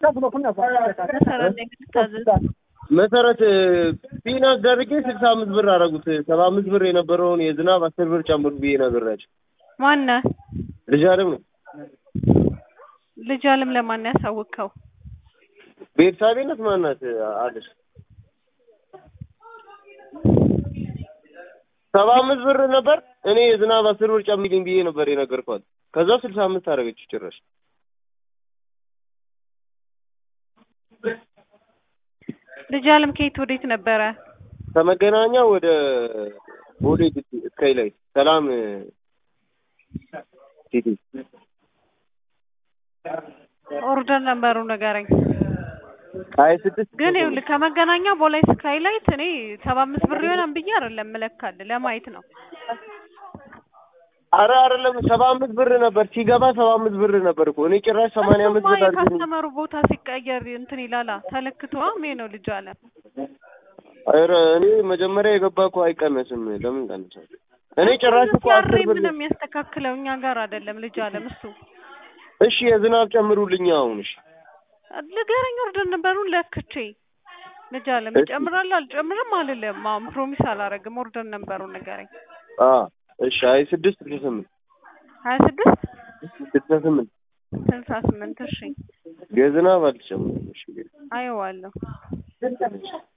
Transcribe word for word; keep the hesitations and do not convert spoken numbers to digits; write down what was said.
መሰረት ፊና ደርጌ ስልሳ አምስት ብር አረጉት ሰባ አምስት ብር የነበረውን የዝናብ አስር ብር ጨምሩ ብዬ ነገራችሁ ማን ልጅ አለም ነው ልጅ አለም ለማን ያሳውቀው ቤተሰቤነት ማናት አለሽ ሰባ አምስት ብር ነበር እኔ የዝናብ አስር ብር ጨምሪልኝ ብዬ ነበር የነገርኳት ከዛ ስልሳ አምስት አረገች ጭራሽ ልጅ አለም ከየት ወዴት ነበረ ከመገናኛ ወደ ቦሌ ስካይ ላይ ሰላም ሲቲ ኦርደር ነበሩ ነገረኝ አይ ስድስት ግን ይኸውልህ ከመገናኛ ቦሌ ስካይ ላይ እኔ ሰባ አምስት ብር ይሆናል ብዬ አይደለም መለካል ለማየት ነው አረ አይደለም ሰባ አምስት ብር ነበር ሲገባ ሰባ አምስት ብር ነበር እኮ እኔ ጭራሽ ሰማንያ አምስት ብር አድርገኝ ካስተመሩ ቦታ ሲቀየር እንትን ይላላ ተለክቷ ምን ነው ልጅ አለ አረ እኔ መጀመሪያ የገባኩ አይቀነስም ለምን ቀነሰ እኔ ጭራሽ እኮ አስር ብር ምንም የሚያስተካክለው እኛ ጋር አይደለም ልጅ አለም እሱ እሺ የዝናብ ጨምሩልኝ አሁን እሺ ለገረኝ ኦርደር ነበሩን ለክቼ ልጅ አለም ጨምራለሁ አልጨምርም አልልም አሁን ፕሮሚስ አላረግም ኦርደር ነበሩን ነገረኝ አ እሺ አይ ስድስት ስምንት ሀያ ስድስት ስልሳ ስምንት ስልሳ ስምንት እሺ የዝናብ አልጨምርም እሺ አይዋለሁ